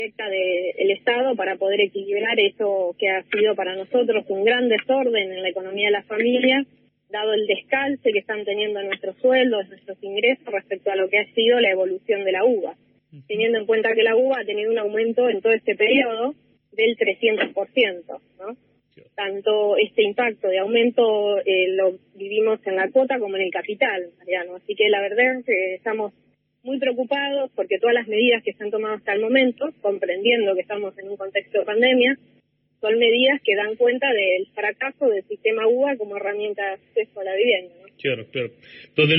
del Estado para poder equilibrar eso que ha sido para nosotros un gran desorden en la economía de las familias, dado el descalce que están teniendo nuestros sueldos, nuestros ingresos respecto a lo que ha sido la evolución de la uva, teniendo en cuenta que la uva ha tenido un aumento en todo este periodo del 300%, ¿no? Tanto este impacto de aumento lo vivimos en la cuota como en el capital, Mariano. Así que la verdad es que estamos muy preocupados porque todas las medidas que se han tomado hasta el momento, comprendiendo que estamos en un contexto de pandemia, son medidas que dan cuenta del fracaso del sistema UBA como herramienta de acceso a la vivienda, ¿no? Claro, claro. Donde